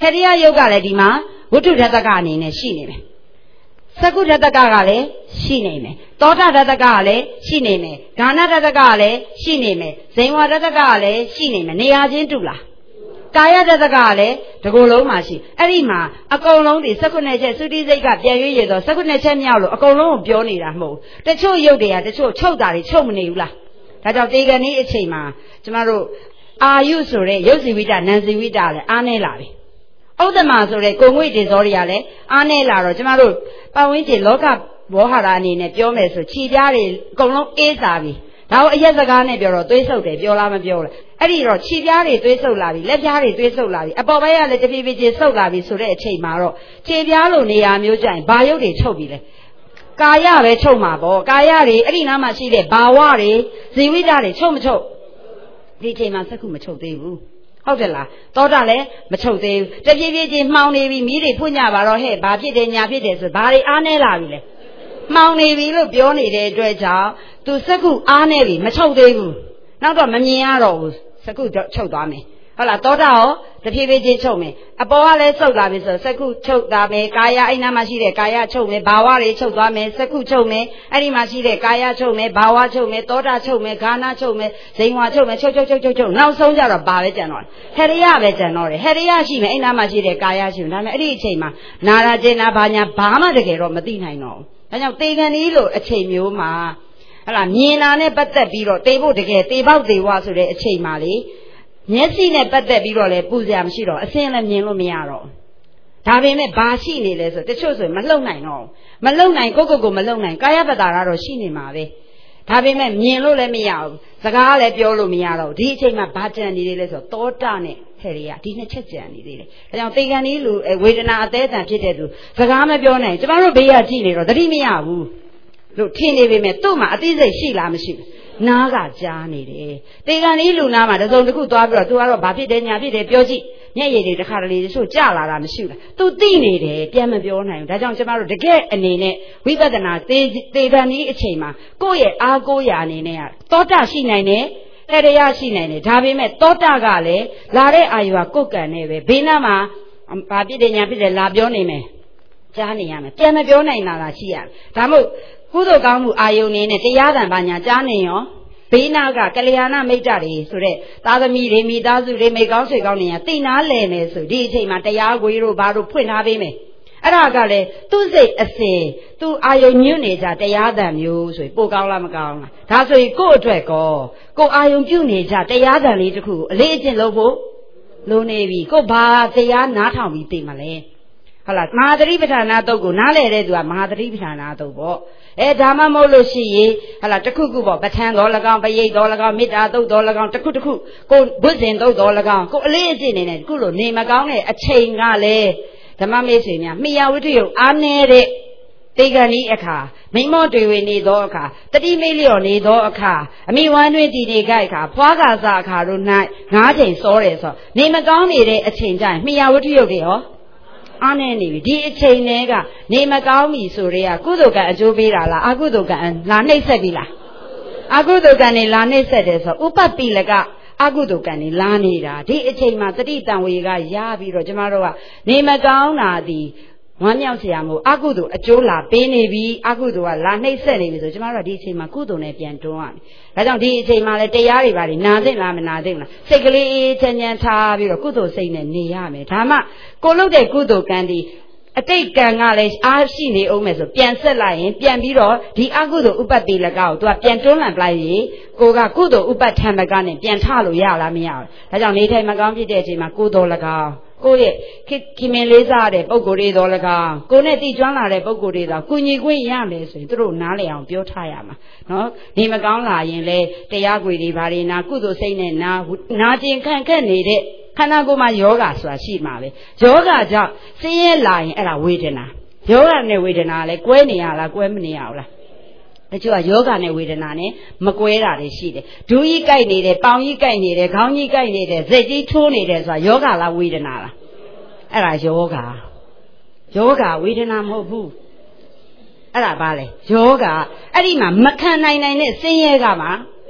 ရိယယုတ်ကလည်းဒီမှာဝတ္ထုဓာတကအနေနဲ့ရှိနေမယ်သက္ကုဓာတကကလည်းရှိနေမယ်သောတာဓာတကကလည်းရှိနေမယ်ဂါဏဓာတကကလည်းရှိနေမယ်ဇိန်ဝဓာတကကလည်းရှိနေမယ်နေရာချင်းတူလားကာယဓာတကကလည်းဒီကိုယ်လုံးမှာရှိအဲ့ဒီမှာအကုန်လုံးဒီ19ချက်သုတိစိတ်ကပြန်ရွေးရတော့19ချက်မြောက်လို့အကုန်လုံးကိုပြောနေတာမဟုတ်တချို့ယုတ်တွေကတချို့ချုပ်တာတွေချုပ်မနေဘူးလားဒါကြောင့်တေဂဏီအချိန်မှာကျမတို့အာယုဆိုတဲ့ရုပ်စီဝိတနံစီဝိတလည်းအားနေလာပြီဥဒ္ဓမာဆိုတဲ့ကိုငွေတေဇောတွေကလည်းအားနေလာတော့ကျမတို့ပတ်ဝန်းကျင်လောကဘောဟာရအနေနဲ့ပြောမယ်ဆိုခြေပြားတွေအကုန်လုံးအေးစားပြီဒါကိုအရက်စကားနဲ့ပြောတော့သွေးဆုပ်တယ်ပြောလားမပြောလားအဲ့ဒီတော့ခြေပြားတွေသွေးဆုပ်လာပြီလက်ပြားတွေသွေးဆုပ်လာပြီအပေါ်ပိုင်းကလည်းတဖြည်းဖြည်းချင်းဆုပ်လာပြီဆိုတဲ့အချိန်မှာတော့ခြေပြားလိုနေရာမျိုးကျရင်ဘာရုပ်တွေချုပ်ပြီလဲကာယပဲချုပ်မှာပေါ့ကာယတွေအဲ့ဒီနားမှာရှိတဲ့ဘာဝတွေဇီဝိတတွေချုပ်မချုပ်ဒီအချိန်မှာစက္ခုမချုပ်သေးဘူးဟုတ်တယ်လားသောတာလည်းမချုပ်သေးဘူးတဖြည်းဖြည်းချင်းမှောင်နေပြီမိတွေဖွညပါတော့ဟဲ့ဘာဖြစ်တယ်ညာဖြစ်တယ်ဆိုဘာတွေအားနေလာပြီလဲမှောင်နေပြီလို့ပြောနေတဲ့အတွက်ကြောင့်သူစက္ခုအားနေပြီမချုပ်သေးဘူးနောက်တော့မမြင်ရတော့ဘူးစက္ခုချုပ်သွားမယ်ဟုတ်လားသောတာရောတဖြည်းဖြည်းချင်းချုပ်မယ်အပေါ်ကလည်းဆုပ်လာပြီဆိုစက္ခုချုပ်သွားမယ်ကာယအိမ်နာမှာရှိတဲ့ကာယချုပ်မယ်ဘာဝတွေချုပ်သွားမယ်စက္ခုချုပ်မယ်အဲ့ဒီမှာရှိတဲ့ကာယချုပ်မယ်ဘာဝချုပ်မယ်သောတာချုပ်မယ်ဂါဏချုပ်မယ်ဇိန်ဝါချုပ်မယ်ချုပ်နောက်ဆုံးကြတော့ဘာပဲကြံတော့ဟရိယပဲကြံတော့တယ်ဟရိယရှိမယ်အိမ်နာမှာရှိတဲ့ကာယရှိမယ်ဒါပေမဲ့အဲ့ဒီအချိန်မှာနာရကျင်နာဘာညာဘာမှတကယ်တော့မသိနိုင်တော့ဘူးဒါကြောင့်တေဂဏီလို့အချိန်မျိုးမှာဟလာမြင်တာနဲ့ပတ်သက်ပြီးတော့တေဖို့တကယ်တေပေါက်တေဝဆိုတဲ့အချိန်မှာလေမျက်စိနဲ့ပတ်သက်ပြီးတော့လည်းပူစရာမရှိတော့အစင်းလည်းမြင်လို့မရတော့ဒါပေမဲ့ဘာရှိနေလဲဆိုတချို့ဆိုမလှုပ်နိုင်တော့မလှုပ်နိုင်ကိုမလှုပ်နိုင်ကာယပတ္တာကတော့ရှိနေမှာပဲဒါပေမဲ့မြင်လို့လည်းမရဘူးစကားလည်းပြောလို့မရတော့ဒီအချိန်မှာဘာကြံနေလဲဆိုသောတာနဲ့ဟရိယဒီနှစ်ချက်ကြံနေသေးတယ်ဒါကြောင့်တေဂဏီလူဝေဒနာအသေးအံဖြစ်တဲ့သူစကားမပြောနိုင်ကျမတို့ဘေးကကြည့်နေတော့သတိမရဘူးလို့ထင်နေပေမဲ့သူ့မှာအသိစိတ်ရှိလားမရှိဘူးနားကကြားနေတယ်တေဂဏီလူနားမှာတစုံတစ်ခုသွားပြီးတော့ तू ကတော့ဘာဖြစ်တယ်ညာဖြစ်တယ်ပြောကြည့်မျက်ရည်တွေတစ်ခါတလေတချို့ကြလာတာမရှိဘူးလား तू သိနေတယ်ပြန်မပြောနိုင်ဘူးဒါကြောင့်ကျမတို့တကယ်အနေနဲ့ဝိပဿနာတေဂဏီအချိန်မှာကိုယ့်ရဲ့အားကိုးရာအနေနဲ့ကသောတာရှိနိုင်တယ်ဟရိယရှိနိုင်တယ်ဒါပေမဲ့သောတာကလည်းလာတဲ့အာယုကကိုယ်ကံနဲ့ပဲဘေးနားမှာဘာဖြစ်တယ်ညာဖြစ်တယ်လာပြောနေမယ်ကြားနေရမယ်ပြန်မပြောနိုင်တာလားရှိရဒါမို့ကုသိုလ်ကောင်းမှုအာယုန်နေနဲ့တရားတန်ပါညာကြားနေရောဘေးနာကကလျာဏမိတ်တတွေဆိုတဲ့သားသမီးတွေမိသားစုတွေမိကောင်းဆွေကောင်းနေရသိနာလဲနေဆိုဒီအချိန်မှာတရားကိုတို့ဘာတို့ဖွင့်ထားပေးမယ်အဲ့ဒါကလည်းသူ့စိတ်အစဉ်သူအာယုန်ညွတ်နေကြတရားတန်မျိုးဆိုပိုကောင်းလားမကောင်းလားဒါဆိုရင်ကိုယ့်အတွက်ကိုအာယုန်ပြုနေကြတရားတန်လေးတစ်ခုကိုအလေးအကျင့်လုပ်ဖို့လိုနေပြီကိုဘာတရားနားထောင်ပြီးသိမလဲဟုတ်လားမဟာသတိပဋ္ဌာနာတုတ်ကိုနားလဲတဲ့သူကမဟာသတိပဋ္ဌာနာတုတ်ပေါ့ဒါမှမဟုတ်လို့ရှိရင်ဟုတ်လားတခုခုပေါ့ပဋ္ဌာန်းတော်၎င်းပရိတ်တော်၎င်းမေတ္တာတုတ်တော်၎င်းတခုကိုဘုဇင်တုတ်တော်၎င်းကိုအလေးအကျင့်နေနဲ့တခုလို့နေမကောင်းတဲ့အချိန်ကလည်းဓမ္မမေ့ဆွေများမိယဝိတ္တယုအားနေတဲ့တေဂဏီအခါမိမောတွေဝေနေသောအခါတတိမိလျော်နေသောအခါအမိဝမ်းတွင်တည်နေကြအခါဖွားကာစအခါတို့၌9ချိန်စောတယ်ဆိုနေမကောင်းနေတဲ့အချိန်ကျရင်မိယဝိတ္တယုတွေရောအားနေနေပြီဒီအချိန်တည်းကနေမကောင်းပြီဆိုရဲကုသိုလ်ကံအကျိုးပေးတာလားအကုသိုလ်ကံလာနှိမ့်ဆက်ပြီလားအကုသိုလ်ကံနေလာနှိမ့်ဆက်တယ်ဆိုဥပပ္ပိလကအကုသိုလ်ကံနေလာနေတာဒီအချိန်မှာတတိတံဝေကရပြီးတော့ကျမတို့ကနေမကောင်းတာဒီဝမ်းမြောက်စရာမို့အကုသိုလ်အကျိုးလာပေးနေပြီအကုသိုလ်ကလာနှိမ့်ဆက်နေပြီဆိုကျမတို့ကဒီအချိန်မှာကုသိုလ်နဲ့ပြန်တွန်းရမယ်ဒါကြောင့်ဒီအချိန်မှာလည်းတရားတွေပါနေနာသိလားမနာသိလားစိတ်ကလေးအေးချမ်းချမ်းထားပြီးတော့ကုသိုလ်စိတ်နဲ့နေရမယ်ဒါမှကိုလုပ်တဲ့ကုသိုလ်ကံဒီအတိတ်ကံကလည်းအားရှိနေအောင်မယ်ဆိုပြန်ဆက်လိုက်ရင်ပြန်ပြီးတော့ဒီအကုသိုလ်ဥပတ္တိလကကိုသူကပြန်တွန်းလှန်ပလိုက်ရင်ကိုကကုသိုလ်ဥပဋ္ဌာန်ကနဲ့ပြန်ထလို့ရလားမရဘူးဒါကြောင့်နေထိုင်မကောင်းဖြစ်တဲ့အချိန်မှာကိုတော်၎င်းကိုရဲ့ခင်မင်လေးစားတဲ့ပုံကိုယ်တွေတော်၎င်းကိုနဲ့တည်ကျွမ်းလာတဲ့ပုံကိုယ်တွေတော့ကုညီခွင့်ရမယ်ဆိုရင်သူတို့နားလည်အောင်ပြောထားရမှာနော်နေမကောင်းလာရင်လေတရားခွေတွေဘာတွေနာကုသိုလ်စိတ်နဲ့နာကျင်ခန့်ခက်နေတဲ့ခန္ဓာကိုယ်မှာယောဂဆိုတာရှိမှာပဲယောဂကြောင့်ဆင်းရဲလာရင်အဲ့ဒါဝေဒနာယောဂနဲ့ဝေဒနာလည်းကွဲနေရလားကွဲမနေရဘူးလားတချို့ကယောဂနဲ့ဝေဒနာနဲ့မကွဲတာတွေရှိတယ်ဒူးကြီးကြိုက်နေတယ်ပေါင်ကြီးကြိုက်နေတယ်ခေါင်းကြီးကြိုက်နေတယ်စိတ်ကြီးထိုးနေတယ်ဆိုတာယောဂလားဝေဒနာလားအဲ့ဒါယောဂဝေဒနာမဟုတ်ဘူးအဲ့ဒါဘာလဲယောဂအဲ့ဒီမှာမခံနိုင်တဲ့ဆင်းရဲကမှ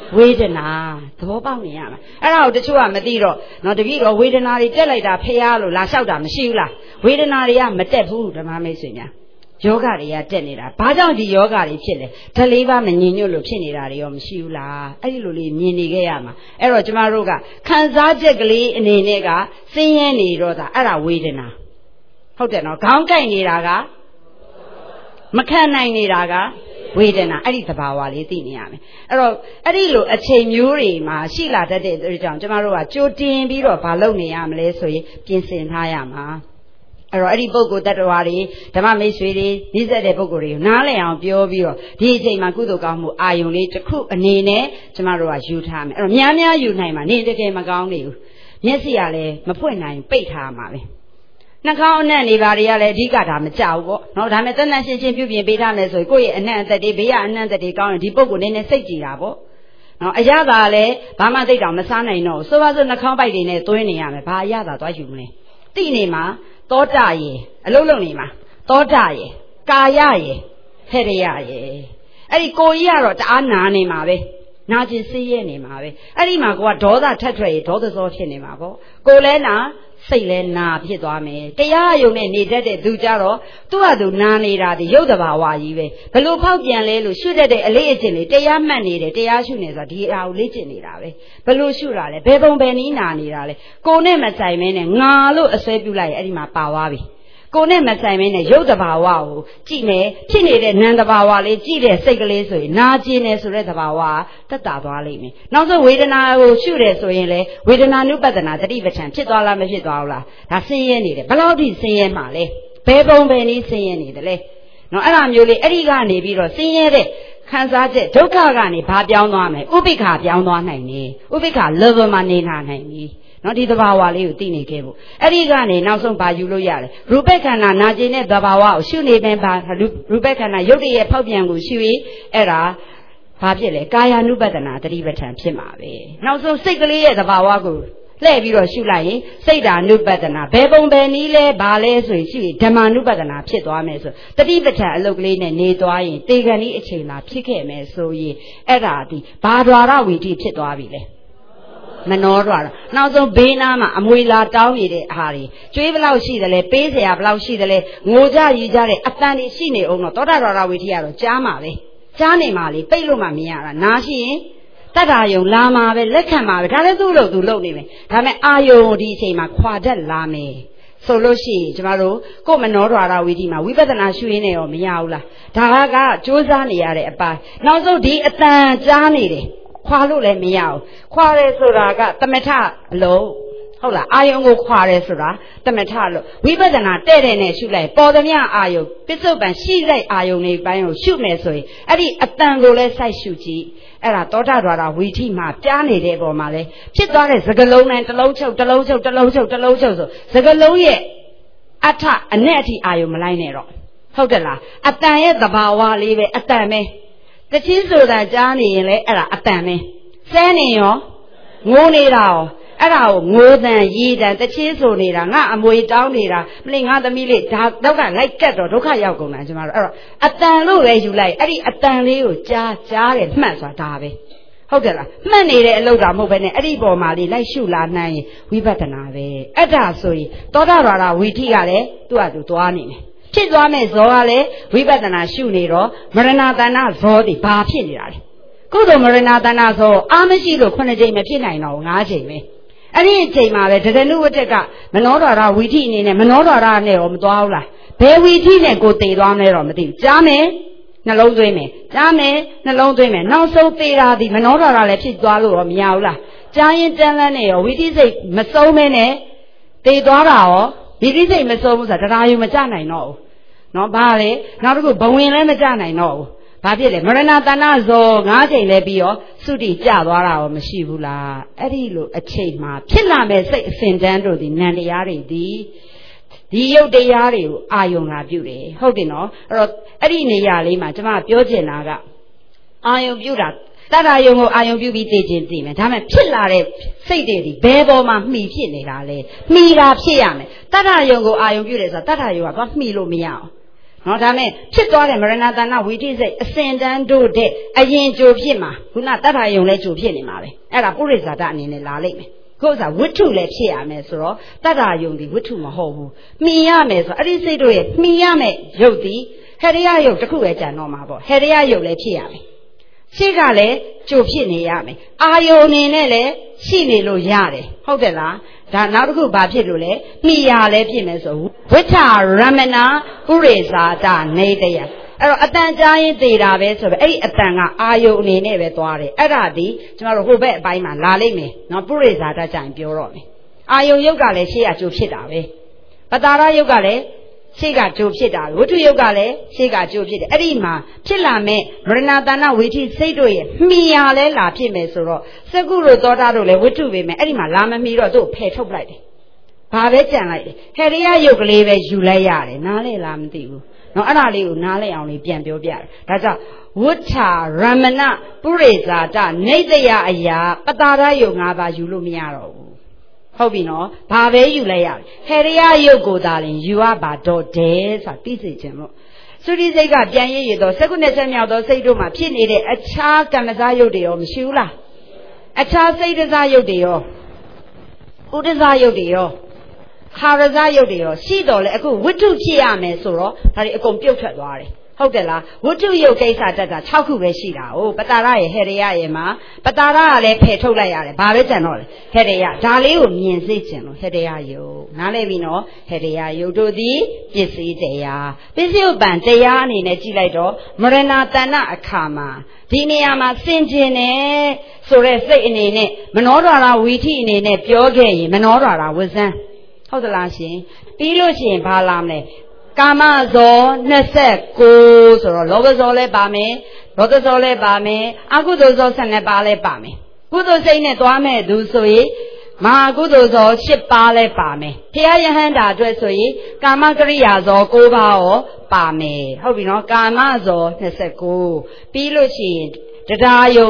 ဝေဒနာသဘောပေါက်နေရမှာအဲ့ဒါကိုတချို့ကမသိတော့နော်တပည့်တော်ဝေဒနာတွေတက်လိုက်တာဖះလို့လာလျှောက်တာမရှိဘူးလားဝေဒနာတွေကမတက်ဘူးဓမ္မမိတ်ဆွေများယောဂတွေကတက်နေတာဘာကြောင့်ဒီယောဂတွေဖြစ်လဲဓာတ်လေးပါမငြိမ်ညွတ်လို့ဖြစ်နေတာတွေရောမရှိဘူးလားအဲ့ဒီလိုလေးမြင်နေခဲ့ရမှာအဲ့တော့ကျမတို့ကခံစားချက်ကလေးအနေနဲ့ကဆင်းရဲနေတော့တာအဲ့ဒါဝေဒနာဟုတ်တယ်နော်ခေါင်းကိုက်နေတာကမခံနိုင်နေတာကဝေဒနာအဲ့ဒီသဘာဝလေးသိနေရမယ်အဲ့တော့အဲ့ဒီလိုအချိန်မျိုးတွေမှာရှိလာတတ်တဲ့အတွက်ကြောင့်ကျမတို့ကကြိုတင်ပြီးတော့မလုပ်နေရမလဲဆိုရင်ပြင်ဆင်ထားရမှာအဲ့တော့အဲ့ဒီပုဂ္ဂိုလ်တ attva တွေဓမ္မမိတ်ဆွေတွေနှိစက်တဲ့ပုဂ္ဂိုလ်တွေကိုနားလည်အောင်ပြောပြီးတော့ဒီအချိန်မှာကုသိုလ်ကောင်းမှုအာယုံလေးတစ်ခုအနေနဲ့ကျမတို့ကယူထားမယ်အဲ့တော့များများယူနိုင်မှာနေတကယ်မကောင်းနေဘူးမျက်စိကလည်းမဖွင့်နိုင်ပိတ်ထားမှာပဲနှာခေါင်းအနံ့နေပါတွေကလည်းအဓိကဒါမကြောက်ပေါ့နော်ဒါမဲ့တန်တန်ရှင်းရှင်းပြုပြင်ပေးထားမယ်ဆိုရင်ကိုယ့်ရဲ့အနံ့အသက်တွေဘေးကအနံ့အသက်တွေကောင်းရင်ဒီပုဂ္ဂိုလ်နည်းနည်းစိတ်ကြည်တာပေါ့နော်အရသာလည်းဘာမှသိတောင်မစားနိုင်တော့ဆိုပါစို့နှာခေါင်းပိုက်တွေနဲ့သွင်းနေရမယ်ဘာအရသာသွားယူမလဲတိနေမှာသောတာရေအလုံးလုံးနေမှာသောတာရေကာယရေဟေရယရေအဲ့ဒီကိုကြီးကတော့တအားနာနေမှာပဲနာကျင်စေးရဲနေမှာပဲအဲ့ဒီမှာကိုကဒေါသထက်ထွက်ရေဒေါသစောဖြစ်နေမှာပေါ့ကိုလည်းနာစိတ်လဲနာဖြစ်သွားမယ်တရားယုံနဲ့နေတတ်တဲ့သူကြတော့သူ့ဟာသူနာနေတာဒီရုပ်တဘာဝကြီးပဲဘလို့ဖောက်ပြန်လဲလို့ရှုတတ်တဲ့အလေးအကျင့်လေးတရားမှတ်နေတယ်တရားရှုနေဆိုတာဒီအရာကိုလေ့ကျင့်နေတာပဲဘလို့ရှုတာလဲဘယ်ပုံဘယ်နည်းနာနေတာလဲကိုနဲ့မဆိုင်မင်းနဲ့ငါလို့အစွဲပြုလိုက်ရင်အဲ့ဒီမှာပါသွားပြီကိုနဲ့မဆိုင်မင်းနဲ့ရုပ်တဘာဝကိုကြည့်မယ်ဖြစ်နေတဲ့နံတဘာဝလေးကြည့်တဲ့စိတ်ကလေးဆိုရင်နာကျင်နေဆိုတဲ့တဘာဝတက်တာသွားလိမ့်မယ်နောက်ဆုံးဝေဒနာကိုရှုတယ်ဆိုရင်လေဝေဒနာနုပဒနာတတိပဋ္ဌာန်ဖြစ်သွားလားမဖြစ်သွားဘူးလားဒါဆင်းရဲနေတယ်ဘယ်လောက်ထိဆင်းရဲမှာလဲဘယ်ပုံဘယ်နည်းဆင်းရဲနေတယ်လဲနော်အဲ့ဒါမျိုးလေးအဲ့ဒီကနေပြီးတော့ဆင်းရဲတဲ့ခံစားချက်ဒုက္ခကနေဘာပြောင်းသွားမလဲဥပိ္ပခာပြောင်းသွားနိုင်တယ်ဥပိ္ပခာ level မှာနေနိုင်ပြီနော်ဒီသဘာဝလေးကိုသိနေခဲ့ဖို့အဲ့ဒီကနေနောက်ဆုံးဘာယူလို့ရလဲရူပခန္ဓာနာကျင်တဲ့သဘာဝကိုရှုနေပင်ပါရူပခန္ဓာရုပ်တည်းရဲ့ဖောက်ပြန်ကိုရှုရင်အဲ့ဒါဘာဖြစ်လဲကာယ ानु ပဒနာတတိပဋ္ဌာန်ဖြစ်မှာပဲနောက်ဆုံးစိတ်ကလေးရဲ့သဘာဝကိုလှည့်ပြီးတော့ရှုလိုက်ရင်စိတ်ဓာ ानु ပဒနာဘယ်ပုံဘယ်နည်းလဲဘာလဲဆိုရင်ရှုရင်ဓမ္မ ानु ပဒနာဖြစ်သွားမယ်ဆိုတတိပဋ္ဌာန်အလုပ်ကလေးနဲ့နေသွားရင်တေခဏီအချိန်လာဖြစ်ခဲ့မယ်ဆိုရင်အဲ့ဒါဒီဘာဒွါရဝီတိဖြစ်သွားပြီလေမနှောတော့နောက်ဆုံးဘေးနားမှာအမွေလာတောင်းနေတဲ့အာတွေကျွေးဘလောက်ရှိတယ်လဲပေးစရာဘလောက်ရှိတယ်လဲငိုကြယူကြတဲ့အတန်တွေရှိနေအောင်တော့သောတာတော်ရဝိထီကတော့ကြားမှာပဲကြားနေမှာလေပိတ်လို့မှမရတာနားရှိရင်တတ္တာယုံလာမှာပဲလက်ခံမှာပဲဒါလည်းသူ့လို့သူလုပ်နေမယ်ဒါပေမဲ့အာယုံဒီအချိန်မှာခွာတတ်လာမယ်ဆိုလို့ရှိရင်ကျမတို့ကိုယ်မနှောတော်ရဝိထီမှာဝိပဿနာရှုရင်းနေရောမရဘူးလားဒါကစ조사နေရတဲ့အပိုင်းနောက်ဆုံးဒီအတန်ကြားနေတယ်ခွာလို့လည်းမရဘူးခွာတယ်ဆိုတာကတမထအလုံးဟုတ်လားအာယုံကိုခွာတယ်ဆိုတာတမထလို့ဝိပဿနာတဲ့တဲ့နဲ့ရှုလိုက်ပေါ်သမျှအာယုံပစ္စုပန်ရှိလိုက်အာယုံတွေပိုင်းကိုရှုမယ်ဆိုရင်အဲ့ဒီအတန်ကိုလည်းစိုက်ရှုကြည့်အဲ့ဒါသောတာဒွါရဝီထိမှာကြားနေတဲ့ပုံမှာလဲဖြစ်သွားတဲ့စကလုံးနဲ့တစ်လုံးချုပ်တစ်လုံးချုပ်တစ်လုံးချုပ်တစ်လုံးချုပ်ဆိုစကလုံးရဲ့အထအနဲ့အထိအာယုံမလိုက်နဲ့တော့ဟုတ်တယ်လားအတန်ရဲ့သဘာဝလေးပဲအတန်ပဲတချင်းဆိုတာကြားနေရင်လည်းအဲ့ဒါအတန်ပဲစဲနေရောငိုနေတာရောအဲ့ဒါကိုငိုတန်ရီတန်တချင်းဆိုနေတာငါအမွေတောင်းနေတာမလေးငါသမီးလေးဒါတော့ကလိုက်ကတ်တော့ဒုက္ခရောက်ကုန်တာကျမတို့အဲ့တော့အတန်လို့ပဲယူလိုက်အဲ့ဒီအတန်လေးကိုကြားတယ်မှတ်ဆိုတာဒါပဲဟုတ်တယ်လားမှတ်နေတဲ့အလုပ်တာမဟုတ်ဘဲနဲ့အဲ့ဒီပေါ်မှာလေးလိုက်ရှုလာနိုင်ရင်ဝိပဿနာပဲအဲ့ဒါဆိုရင်သောတာပန်ဝီထိကလည်းသူ့ဟာသူသွားနေတယ်ဖြစ်သွားမဲ့ဇောကလည်းဝိပဿနာရှုနေတော့မရဏတဏ္ဍဇောတိဘာဖြစ်နေတာလဲကုသိုလ်မရဏတဏ္ဍဇောအာမရှိလို့9ချိန်မဖြစ်နိုင်တော့9ချိန်ပဲအဲ့ဒီအချိန်မှာပဲဒဂနုဝတ္တကမနောဒွါရဝီထိအနေနဲ့မနောဒွါရနဲ့ရောမသွားဘူးလားဘယ်ဝီထိနဲ့ကိုတည်သွားမလဲတော့မသိဘူးကြားမယ်နှလုံးသွင်းမယ်ကြားမယ်နှလုံးသွင်းမယ်နောက်ဆုံးသေတာဒီမနောဒွါရလည်းဖြစ်သွားလို့ရောမရဘူးလားကြားရင်တန်းလန်းနဲ့ရောဝီထိစိတ်မဆုံးမဲနဲ့တည်သွားတာရောဝီထိစိတ်မဆုံးဘူးဆိုတာတရားယူမကြနိုင်တော့ဘူးနော်ဘာလဲနောက်တစ်ခုဘဝင်လည်းမကြနိုင်တော့ဘူးဘာဖြစ်လဲမရဏတဏ္ဍဇော9ချိန်လဲပြီးရောသုတိကျသွားတာရောမရှိဘူးလားအဲ့ဒီလိုအချိန်မှာဖြစ်လာမဲ့စိတ်အစဉ်တန်းတို့ဒီနံတရားတွေဒီရုပ်တရားတွေကိုအာယုံလာပြုတယ်ဟုတ်တယ်နော်အဲ့တော့အဲ့ဒီနေရာလေးမှာကျွန်မပြောချင်တာကအာယုံပြုတာတတ္တယုံကိုအာယုံပြုပြီးသိခြင်းသိမယ်ဒါပေမဲ့ဖြစ်လာတဲ့စိတ်တွေဒီဘယ်ပေါ်မှာမှီဖြစ်နေတာလဲမှီတာဖြစ်ရမယ်တတ္တယုံကိုအာယုံပြုတယ်ဆိုတာတတ္တယုံကသွားမှီလို့မရအောင်နော်ဒါမဲ့ဖြစ်သွားတဲ့မရဏတဏဝိသိစိတ်အစဉ်တန်းတို့တဲ့အရင်ကြိုဖြစ်မှာခုနတတ္ထာယုံလဲကြိုဖြစ်နေမှာပဲအဲ့ဒါပုရိသတာအနေနဲ့လာလိမ့်မယ်ကိုယ်စားဝိထုလည်းဖြစ်ရမယ်ဆိုတော့တတ္ထာယုံဒီဝိထုမဟုတ်ဘူးမှီရမယ်ဆိုအဲ့ဒီစိတ်တို့ရဲ့မှီရမယ်ယုတ်ဒီဟရိယယုတ်တစ်ခုပဲကြံတော့မှာပေါ့ဟရိယယုတ်လည်းဖြစ်ရမယ်ရှိကလည်းကြိုဖြစ်နေရမယ်အာယုံအနေနဲ့လည်းရှိနေလို့ရတယ်ဟုတ်တယ်လားဒါနောက်တစ်ခုဘာဖြစ်လို့လဲမှီရလည်းဖြစ်မယ်ဆိုဝိထရမဏပုရိသတာနေတယအဲ့တော့အတန်ကြားရင်သေးတာပဲဆိုပဲအဲ့ဒီအတန်ကအာယုံအနေနဲ့ပဲသွားတယ်အဲ့ဒါဒီကျွန်တော်တို့ဟိုဘက်အပိုင်းမှာလာလိမ့်မယ်နော်ပုရိသတာကြရင်ပြောတော့မယ်အာယုံယုတ်ကလည်းရှေ့ကကြိုဖြစ်တာပဲပတာရယုတ်ကလည်းရှေ့ကကြိုဖြစ်တာဝိထုယုတ်ကလည်းရှေ့ကကြိုဖြစ်တယ်အဲ့ဒီမှာဖြစ်လာမဲ့မရဏတဏဝိธิစိတ်တို့ရဲ့မှီရလဲလာဖြစ်မယ်ဆိုတော့စကုတို့သောတာတို့လည်းဝိထုပဲမယ်အဲ့ဒီမှာလာမမှီတော့သူ့ဖယ်ထုတ်လိုက်တယ်ဘာပဲကြံလိုက်တယ်ဟရိယယုတ်ကလေးပဲယူလိုက်ရတယ်နားလဲလားမသိဘူးနော်အဲ့ဒါလေးကိုနားလဲအောင်လေးပြန်ပြောပြတယ်ဒါကြောင့်ဝဋ္ဌရမဏပုရိသတာနေတယအရာပတာရယုတ်၅ပါးယူလို့မရတော့ဘူးဟုတ်ပြီနော်ဘာပဲယူလိုက်ရဟရိယယုတ်ကိုသာလင်ယူရပါတော့တယ်ဆိုတာသိစေခြင်းလို့သုတိစိတ်ကပြန်ရည်ရတော့စကုနဲ့ဆက်မြောက်သောစိတ်တို့မှာဖြစ်နေတဲ့အခြားကမ္မဇယုတ်တွေရောမရှိဘူးလားအခြားစိတ်တစားယုတ်တွေရောဥဒ္ဒဇယုတ်တွေရောခါရဇယုတ်တွေရောရှိတော်လဲအခုဝိတုဖြစ်ရမယ်ဆိုတော့ဒါတွေအကုန်ပြုတ်ထွက်သွားတယ်ဟုတ်တယ်လားဝိတုယုတ်ကိစ္စတတ်တာ6ခုပဲရှိတာ哦ပတာရရဲ့ဟရိယရဲ့မှာပတာရကလည်းဖယ်ထုတ်လိုက်ရတယ်ဘာပဲကြံတော့လဲဟရိယဒါလေးကိုမြင်စေချင်လို့ဟရိယယုတ်နားလည်ပြီနော်ဟရိယယုတ်တို့သည်ပစ္စည်းတရားပစ္စည်းဥပ္ပံတရားအနေနဲ့ကြည့်လိုက်တော့မရဏတဏအခါမှာဒီနေရာမှာစင်ကျင်တယ်ဆိုတဲ့စိတ်အနေနဲ့မနောဒွါရဝီထိအနေနဲ့ပြောခဲ့ရင်မနောဒွါရဝဇံဟုတ်သလားရှင်ပြီးလို့ရှိရင်ဘာလာမလဲကာမဇော29ဆိုတော့လောဘဇောလည်းပါမယ်ဒေါသဇောလည်းပါမယ်အကုသိုလ်ဇော12ပါးလည်းပါမယ်ကုသိုလ်စိတ်နဲ့သွားမဲ့သူဆိုရင်မဟာကုသိုလ်ဇော10ပါးလည်းပါမယ်ဘုရားယဟန္တာအတွက်ဆိုရင်ကာမကရိယာဇော9ပါးရောပါမယ်ဟုတ်ပြီနော်ကာမဇော29ပြီးလို့ရှိရင်တရားယုံ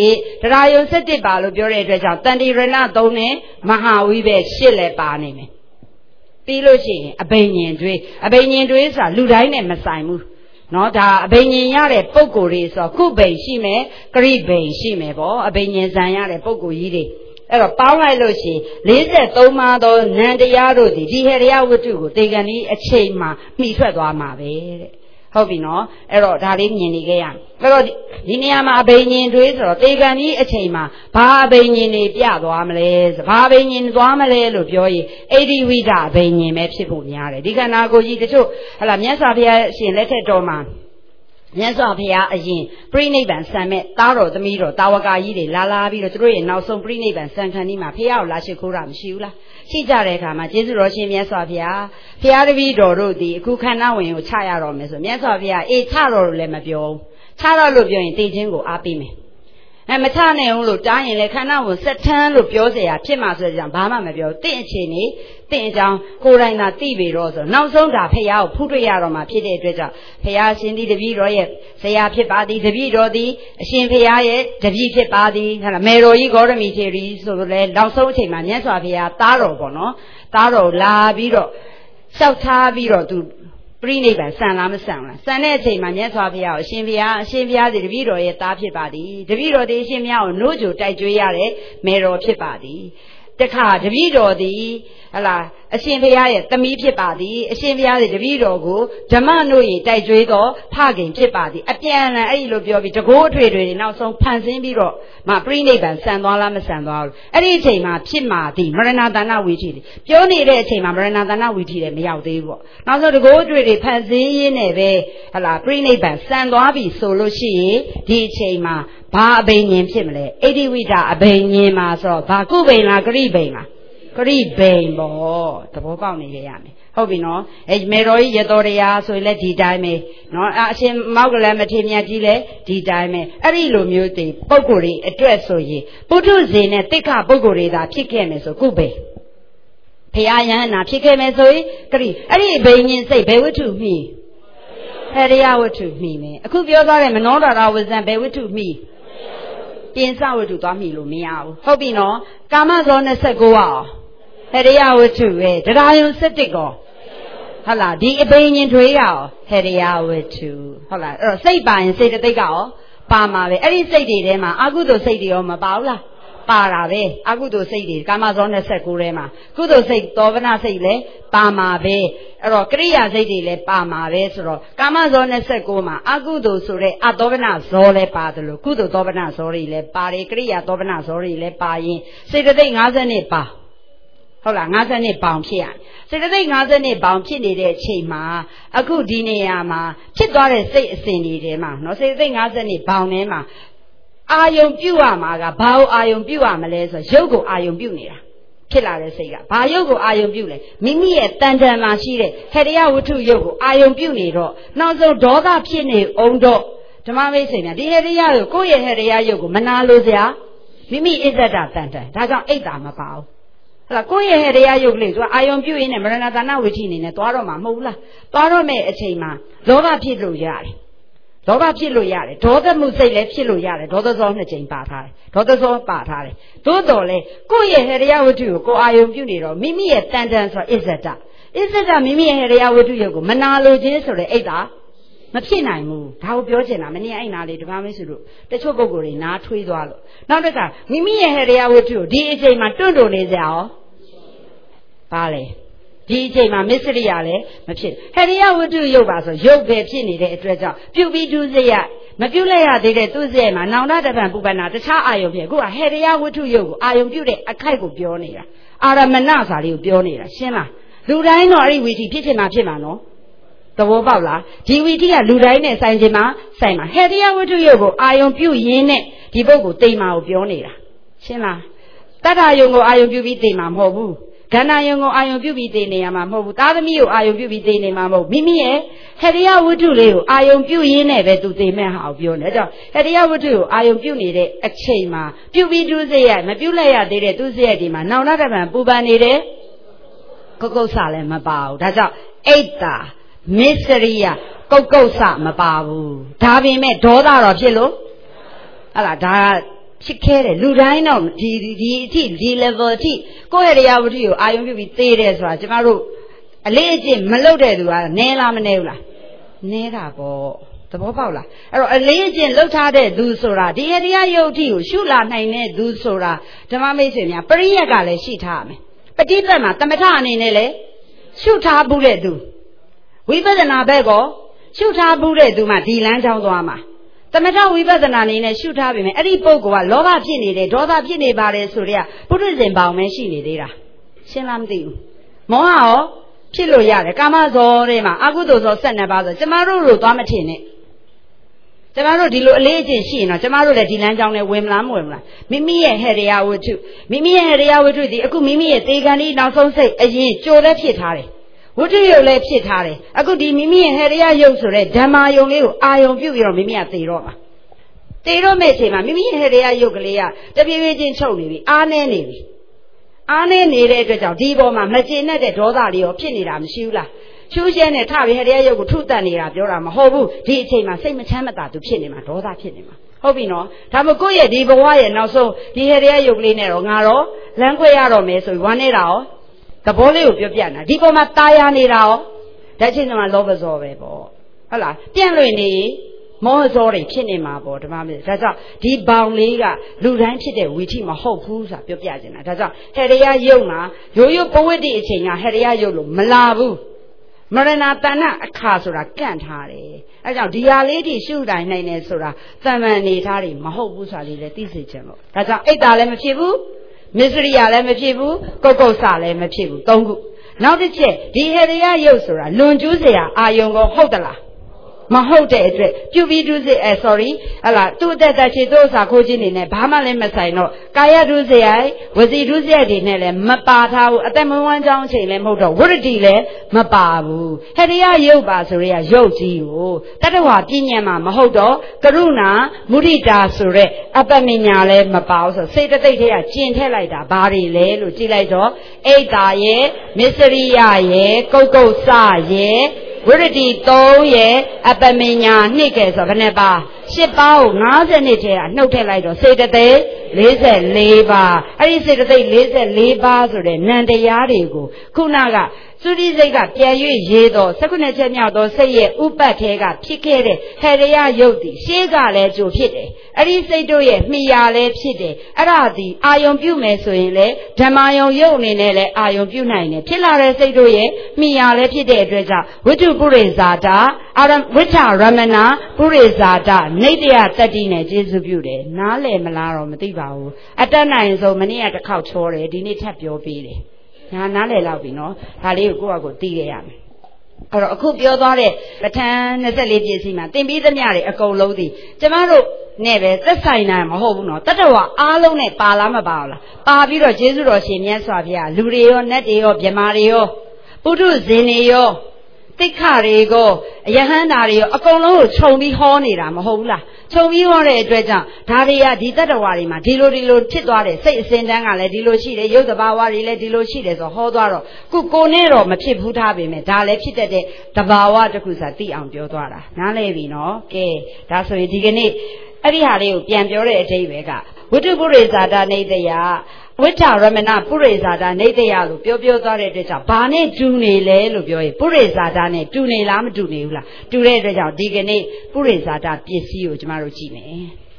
7တရားယုံ7ပါလို့ပြောတဲ့အတွက်ကြောင့်တန်တိရဏ3နဲ့မဟာဝိဘက်8လည်းပါနေမယ်ပြီးလို့ရှိရင်အဘိညာဉ်တွေဆိုတာလူတိုင်းနဲ့မဆိုင်ဘူးเนาะဒါအဘိညာဉ်ရတဲ့ပုံကိုယ်တွေဆိုခုဘိန်ရှိမယ်ကရိဘိန်ရှိမယ်ပေါ့အဘိညာဉ်ဇံရတဲ့ပုံကိုယ်ကြီးတွေအဲ့တော့ပေါင်းလိုက်လို့ရှိရင်43ပါးသောနန္တရားတို့ဒီဟရိယဝတ္ထုကိုတေကံဤအချိန်မှာမှီထွက်သွားမှာပဲတဲ့ဟုတ်ပြီနော်အဲ့တော့ဒါလေးမြင်နေခဲ့ရမယ်အဲ့တော့ဒီနေရာမှာအဘိညာဉ်တွေဆိုတော့တေကံကြီးအချိန်မှာဘာအဘိညာဉ်တွေပြသွားမလဲဘာအဘိညာဉ်သွားမလဲလို့ပြောရင်အိဒိဝိဒအဘိညာဉ်ပဲဖြစ်ဖို့များတယ်ဒီခန္ဓာကိုယ်ကြီးတချို့ဟလာမြတ်စွာဘုရားရှင်လက်ထက်တော်မှာမြတ်စွာဘုရားအရင်ပြိဋိဘံဆံမဲ့သားတော်သမီးတော်တာဝကာကြီးတွေလာပြီးတော့သူတို့ရဲ့နောက်ဆုံးပြိဋိဘံဆံခန်းဒီမှာဘုရားကိုလာရှိခိုးတာမရှိဘူးလားရှိကြတဲ့အခါမှာကျေးဇူးတော်ရှင်မြတ်စွာဘုရားတပည့်တော်တို့ဒီအခုခန္ဓာဝင်ကိုချရတော့မယ်ဆိုမြတ်စွာဘုရားအေးချတော်လို့လည်းမပြောဘူးချတော့လို့ပြောရင်တေခြင်းကိုအားပေးမယ်မချနိုင်ဘူးလို့တားရင်လည်းခန္ဓာဝင်စက်ထန်းလို့ပြောเสียရဖြစ်မှာဆိုကြဘာမှမပြောတင့်အခြေနေတင့်အကြောင်းကိုယ်တိုင်သာသိပြီတော့ဆိုနောက်ဆုံးဒါဖះကိုဖူးတွေ့ရတော့မှဖြစ်တဲ့အတွက်ကြောင့်ဖះရှင်ဒီတပည့်တော်ရဲ့ဇရာဖြစ်ပါသည်တပည့်တော်သည်အရှင်ဖះရဲ့တပည့်ဖြစ်ပါသည်ဟုတ်လားမေတော်ကြီးဂေါရမီထေရီဆိုလို့လဲနောက်ဆုံးအချိန်မှာမြတ်စွာဘုရားသားတော်ပေါ့နော်သားတော်လာပြီးတော့လျှောက်ထားပြီးတော့သူပြိနိဗ္ဗာန်ဆံလားမဆံလားဆံတဲ့အချိန်မှာမြတ်စွာဘုရားကိုအရှင်ဘုရားဒီတပည့်တော်ရဲ့သားဖြစ်ပါသည်တပည့်တော်ဒီအရှင်ဘုရားကိုနိုးကြိုတိုက်ကြွေးရတဲ့မေတော်ဖြစ်ပါသည်တခါတပည့်တော်သည်ဟလာအရှင်ဘုရားရဲ့သမီးဖြစ်ပါသည်အရှင်ဘုရားရဲ့တပည့်တော်ကိုဓမ္မနို့ရင်တိုက်ကြွေးသောဖခင်ဖြစ်ပါသည်အပြန်အလှန်အဲ့ဒီလိုပြောပြီးတကိုးအထွေတွေနောက်ဆုံးဖန်ဆင်းပြီးတော့မပြိနိဗ္ဗာန်ဆံသွားလားမဆံသွားဘူးအဲ့ဒီအချိန်မှာဖြစ်မှာသည်မရဏတဏဝိသီပြောနေတဲ့အချိန်မှာမရဏတဏဝိသီလည်းမရောက်သေးဘူးပေါ့နောက်ဆုံးတကိုးအထွေတွေဖန်ဆင်းရင်းနဲ့ပဲဟလာပြိနိဗ္ဗာန်ဆံသွားပြီဆိုလို့ရှိရင်ဒီအချိန်မှာဘာအဘိညာဉ်ဖြစ်မလဲအိဒိဝိဒအဘိညာဉ်မှာဆိုတော့ဘာကုဘိန်လားဂရိဘိန်လားဂရိဘိန်ပေါ့သဘောပေါက်နေရရမယ်ဟုတ်ပြီနော်မေတော်ကြီးရတော်တရားဆိုရင်လည်းဒီတိုင်းပဲနော်အရှင်မောက်ကလမထေရမြတ်ကြီးလည်းဒီတိုင်းပဲအဲ့ဒီလိုမျိုးတွေပုဂ္ဂိုလ်တွေအတွက်ဆိုရင်ပုထုဇဉ်နဲ့တိက္ခပုဂ္ဂိုလ်တွေသာဖြစ်ခဲ့မယ်ဆိုကုဘိန်ဘုရားယဟနာဖြစ်ခဲ့မယ်ဆိုရင်ဂရိအဲ့ဒီဘိညာဉ်စိတ်ဘယ်ဝတ္ထုမှီဟရိယဝတ္ထုမှီမယ်အခုပြောသွားတဲ့မနောဒရဝဇံဘယ်ဝတ္ထုမှီပြင်စဝတ္ထုသွားမှီလို့မရဘူးဟုတ်ပြီနော်ကာမဇော29အောင်ဟရိယဝတ္ထုပဲတရားယုံ7ကောဟုတ်လားဒီအပိညာဉ်ထွေးကရောဟေရိယဝတ္ထုဟုတ်လားအဲ့တော့စိတ်ပါရင်စေတသိက်ကရောပါမှာပဲအဲ့ဒီစိတ်တွေထဲမှာအကုသိုလ်စိတ်တွေရောမပါဘူးလားပါတာပဲအကုသိုလ်စိတ်တွေကာမဇော29ထဲမှာကုသိုလ်စိတ်သောဗနာစိတ်လည်းပါမှာပဲအဲ့တော့ကရိယာစိတ်တွေလည်းပါမှာပဲဆိုတော့ကာမဇော29မှာအကုသိုလ်ဆိုတဲ့အသောဗနာဇောလည်းပါတယ်လို့ကုသိုလ်သောဗနာဇောတွေလည်းပါတယ်ကရိယာသောဗနာဇောတွေလည်းပါရင်စေတသိက်50နှစ်ပါဟုတ်လား50နှစ်ပေါင်ဖြစ်ရစေတသိက်50နှစ်ပေါင်ဖြစ်နေတဲ့အချိန်မှာအခုဒီနေရာမှာဖြစ်သွားတဲ့စိတ်အစဉ်တွေထဲမှာနော်စေတသိက်50နှစ်ပေါင်ထဲမှာအာယုံပြုတ်ရမှာကဘာကိုအာယုံပြုတ်ရမလဲဆိုရုပ်ကိုအာယုံပြုတ်နေတာဖြစ်လာတဲ့စိတ်ကဘာရုပ်ကိုအာယုံပြုတ်လဲမိမိရဲ့တန်တန်မှာရှိတဲ့ဟရိယဝတ္ထုရုပ်ကိုအာယုံပြုတ်နေတော့နောက်ဆုံးဒေါသဖြစ်နေအောင်တော့ဓမ္မမိတ်ဆွေများဒီဟရိယကိုကိုယ့်ရဲ့ဟရိယရုပ်ကိုမနာလို့စရာမိမိအစ္ဆဒတန်တန်ဒါကြောင့်အိတ်တာမပါဘူးဟလာကိုယ့်ရဲ့ဟရိယရုပ်လေးသူကအာယုံပြုတ်ရင်းနဲ့မရဏတဏဝိထိအနေနဲ့သွားတော့မှာမဟုတ်ဘူးလားသွားတော့မဲ့အချိန်မှာဒေါသဖြစ်လို့ရတယ်ဒေါသဖြစ်လို့ရတယ်ဒေါသမှုစိတ်လည်းဖြစ်လို့ရတယ်ဒေါသဇော2ချိန်ပါထားတယ်ဒေါသဇောပါထားတယ်သို့တော်လဲကိုယ့်ရဲ့ဟရိယဝတ္ထုကိုကိုအာယုံပြုနေတော့မိမိရဲ့တန်တန်ဆိုအစ္ဆဒမိမိရဲ့ဟရိယဝတ္ထုရုပ်ကိုမနာလိုခြင်းဆိုတဲ့အိတ်တာမဖြစ်နိုင်ဘူးဒါကိုပြောချင်တာမနေ့အဲ့နာလေးဓမ္မမင်းစုတို့တချို့ပုဂ္ဂိုလ်တွေနားထွေးသွားလို့နောက်တစ်ခါမိမိရဲ့ဟရိယဝတ္ထုကိုဒီအချိန်မှာတွန့်တုံနေကြအောင်ပါလေဒီအချိန်မှာမစ္စရိယလည်းမဖြစ်ဟရိယဝတ္ထုရုပ်ပါဆိုရုပ်ပဲဖြစ်နေတဲ့အတွက်ကြောင့်ပြုပြီးဒုစရိုက်မပြုတ်လိုက်ရသေးတဲ့သူစရိုက်မှာနောင်တတပံပူပန္နာတခြားအာယုံဖြစ်အခုကဟရိယဝတ္ထုရုပ်ကိုအာယုံပြုတ်တဲ့အခိုက်ကိုပြောနေတာအာရမဏစာလေးကိုပြောနေတာရှင်းလားလူတိုင်းတော့အဲ့ဒီဝီထိဖြစ်ချင်မှာဖြစ်မှာနော်သဘောပေါက်လားဒီဝီထိကလူတိုင်းနဲ့ဆိုင်ချင်မှာဆိုင်မှာဟရိယဝတ္ထုရုပ်ကိုအာယုံပြုတ်ရင်းနဲ့ဒီပုဂ္ဂိုလ်တိမ်မာကိုပြောနေတာရှင်းလားတတ္ထယုံကိုအာယုံပြုတ်ပြီးတိမ်မာမဟုတ်ဘူးခန္ဓာယုံကိုအာယုံပြုပြီးသိနေရမှာမဟုတ်ဘူးသားသမီးကိုအာယုံပြုပြီးသိနေမှာမဟုတ်မိမိရဲ့ဟရိယဝတ္ထုလေးကိုအာယုံပြုရင်းနဲ့ပဲသူသိမဲ့ဟာကိုပြောနေကြဟရိယဝတ္ထုကိုအာယုံပြုနေတဲ့အချိန်မှာပြုပြီးဒုစရိုက်မပြုလိုက်ရသေးတဲ့သူစရိုက်ဒီမှာနောင်တတပံပူပန်နေတယ်ကုတ်ကုတ်ဆလည်းမပါဘူးဒါကြောင့်အိတ်တာမစ္စရိယကုတ်ကုတ်ဆမပါဘူးဒါပေမဲ့ဒေါသတော့ဖြစ်လို့ဟလာဒါဖြစ်ခဲ့တယ်လူတိုင်းတော့ဒီအထိဒီ level အထိကိုယ့်ရဲ့တရားဝတ္ထုကိုအာယုံပြုပြီးသေးတယ်ဆိုတာကျမတို့အလေးအကျင့်မလုပ်တဲ့သူကနည်းလားမနည်းဘူးလားနည်းတာပေါ့သဘောပေါက်လားအဲ့တော့အလေးအကျင့်လုပ်ထားတဲ့သူဆိုတာဒီတရားယုတ်အထိကိုရှုလာနိုင်တဲ့သူဆိုတာဓမ္မမိတ်ဆွေများပရိယတ်ကလည်းရှိထားရမယ်ပฏิပတ်မှာသမထအနေနဲ့လည်းရှုထားဘူးတဲ့သူဝိပဿနာဘက်ကရှုထားဘူးတဲ့သူမှဒီလမ်းကြောင်းသွားမှာသမထဝိပဿနာနေနဲ့ရှုထားပြီမယ်အဲ့ဒီပုဂ္ဂိုလ်ကလောဘဖြစ်နေတယ်ဒေါသဖြစ်နေပါတယ်ဆိုတော့ပုရိသေပေါင်းပဲရှိနေသေးတာရှင်းလားမသိဘူးမောဟရောဖြစ်လို့ရတယ်ကာမဇောထဲမှာအကုသိုလ်ဇော12ပါးဆိုကျမတို့လိုသွားမထင်နဲ့ကျမတို့ဒီလိုအလေးအကျင့်ရှိရင်တော့ကျမတို့လည်းဒီလမ်းကြောင်းနဲ့ဝင်မလားမဝင်ဘူးလားမိမိရဲ့ဟရိယဝတ္ထုမိမိရဲ့ဟရိယဝတ္ထုဒီအခုမိမိရဲ့သေကံဒီနောက်ဆုံးစိတ်အရင်ကြိုလည်းဖြစ်ထားတယ်ဝတ္ထုယုတ်လည်းဖြစ်ထားတယ်အခုဒီမိမိရဲ့ဟရိယယုတ်ဆိုတဲ့ဓမ္မာယုံလေးကိုအာယုံပြုတ်ပြီးတော့မိမိကသေတော့မှာသေတော့မဲ့အချိန်မှာမိမိရဲ့ဟရိယယုတ်ကလေးကတပြေးပြေးချင်းချုပ်နေပြီအားနေနေပြီအားနေနေတဲ့အတွက်ကြောင့်ဒီပေါ်မှာမကျေနပ်တဲ့ဒေါသလေးရောဖြစ်နေတာမရှိဘူးလားရှူးရှဲနဲ့ထပြီးဟရိယယုတ်ကိုထုတက်နေတာပြောတာမဟုတ်ဘူးဒီအချိန်မှာစိတ်မချမ်းမသာသူဖြစ်နေမှာဒေါသဖြစ်နေမှာဟုတ်ပြီနော်ဒါမှကိုယ့်ရဲ့ဒီဘဝရဲ့နောက်ဆုံးဒီဟရိယယုတ်ကလေးနဲ့တော့ငါတော့လမ်းခွဲရတော့မယ်ဆိုပြီးဝမ်းနေတာရောသဘောလေးကိုပြောပြနေတာဒီပေါ်မှာตายရနေတာရောဓာတ်ချင်းစမှာလောဘဇောပဲပေါ့ဟုတ်လားပြန့်လွင်နေမောဟဇောတွေဖြစ်နေမှာပေါ့ဓမ္မမြေဒါကြောင့်ဒီဘောင်လေးကလူတိုင်းဖြစ်တဲ့ဝီထိမဟုတ်ဘူးဆိုတာပြောပြနေတာဒါကြောင့်ဟရိယယုတ်မှာရိုးရိုးပဝိတ္တိအချိန်ကဟရိယယုတ်လို့မလာဘူးမရဏတဏအခါဆိုတာကန့်ထားတယ်အဲကြောင့်ဒီဟာလေးတွေရှုတိုင်းနိုင်တယ်ဆိုတာတမန်နေထားတွေမဟုတ်ဘူးဆိုတာလေးလည်းသိစေချင်လို့ဒါကြောင့်အိတ်တာလည်းမဖြစ်ဘူးမစ္စရိယလည်းမဖြစ်ဘူးကုတ်ကုတ်ဆလည်းမဖြစ်ဘူး၃ခုနောက်တစ်ချက်ဒီဟရိယယုတ်ဆိုတာလွန်ကျူးเสียအာယုံကိုဟုတ်သလားမဟုတ်တဲ့အတွက်ပြုပြီးဒုစရိုက်sorry ဟလာသူ့အသက်သက်ချေသူ့ဥစ္စာခိုးခြင်းနေနဲ့ဘာမှလည်းမဆိုင်တော့ကာယဒုစရိုက်ဝစီဒုစရိုက်တွေနဲ့လည်းမပါထားဘူးအသက်မွေးဝမ်းကြောင်းအချိန်လည်းမဟုတ်တော့ဝရတိလည်းမပါဘူးဟရိယယုတ်ပါဆိုရဲရုပ်ကြီးကိုတတ္တဝါပြဉ္ဉံမှာမဟုတ်တော့ကရုဏာမုဒိတာဆိုရဲအပမညာလည်းမပါဘူးဆိုစေတသိက်တွေကကျင်ထည့်လိုက်တာဘာတွေလဲလို့ကြည့်လိုက်တော့အိတ်တာရဲ့မစ္စရိယရဲ့ကုတ်ကုတ်စရဲ့ဝရတိ3ရဲ့အပမညာ2ကဲဆိုဘယ်နှပါ10ပါးကို50နှစ်ထဲကနှုတ်ထည့်လိုက်တော့စေတသိက်44ပါးအဲ့ဒီစေတသိက်44ပါးဆိုတဲ့နံတရားတွေကိုခုနကသုတိစိတ်ကပြန်၍ရေးသော19ချက်မြောက်သောစိတ်ရဲ့ဥပတ်ထဲကဖြစ်ခဲ့တဲ့ဟေရယယုတ်သည်ရှေးကလည်းကြိုဖြစ်တယ်အဲ့ဒီစိတ်တို့ရဲ့မှီရာလည်းဖြစ်တယ်အဲ့ဒါသည်အာယုံပြုမယ်ဆိုရင်လေဓမ္မယုံယုတ်အနေနဲ့လည်းအာယုံပြုနိုင်တယ်ဖြစ်လာတဲ့စိတ်တို့ရဲ့မှီရာလည်းဖြစ်တဲ့အတွက်ကြောင့်ဝိတုပုရိဇာတာဝိထရမဏပုရိဇာတာနေတယတတ္တိနဲ့ကျေစုပြုတယ်နားလည်မလားတော့မသိပါဘူးအတတ်နိုင်ဆုံးမနေ့ကတစ်ခေါက်ချောတယ်ဒီနေ့ထပ်ပြောပေးတယ်နားလည်လောက်ပြီနော်ဒါလေးကိုကိုယ့်အကိုသိခဲ့ရမယ်အဲ့တော့အခုပြောသွားတဲ့ပဋ္ဌာန်း24ပြည့်စီမှာသင်ပြီးသမျှတွေအကုန်လုံးသည်ကျမတို့နဲ့ပဲသက်ဆိုင်နိုင်မဟုတ်ဘူးနော်တတ္တဝါအားလုံးနဲ့ပါလားမပါဘူးလားပါပြီးတော့ယေရှုတော်ရှင်မြတ်စွာဘုရားလူတွေရောနတ်တွေရောဗြဟ္မာတွေရောပုထုဇဉ်တွေရောတိခတွေကိုယဟန္တာတွေရောအကုန်လုံးကိုခြုံပြီးဟောနေတာမဟုတ်ဘူးလားခြုံပြီးဟောတဲ့အတွက်ကြောင့်ဒါတွေကဒီတတ္တဝါတွေမှာဒီလိုဖြစ်သွားတယ်စိတ်အစဉ်တန်းကလည်းဒီလိုရှိတယ်ရုပ်သဘာဝတွေလည်းဒီလိုရှိတယ်ဆိုဟောသွားတော့ကိုနဲ့တော့မဖြစ်ဘူးထားပေမဲ့ဒါလည်းဖြစ်တတ်တဲ့သဘာဝတစ်ခုဆိုတာသိအောင်ပြောသွားတာနားလည်ပြီနော်ကဲဒါဆိုရင်ဒီကနေ့အဲ့ဒီဟာလေးကိုပြန်ပြောတဲ့အဓိပ္ပာယ်ကဝိတုပုရိဇာတာနေတယဝိထရမဏပုရိဇာတာနေတယလို့ပြောသွားတဲ့အတွက်ကြောင့်ဘာနဲ့တူနေလဲလို့ပြောရင်ပုရိဇာတာနဲ့တူနေလားမတူနေဘူးလားတူတဲ့အတွက်ကြောင့်ဒီကနေ့ပုရိဇာတာပစ္စည်းကိုကျမတို့ကြည့်မယ်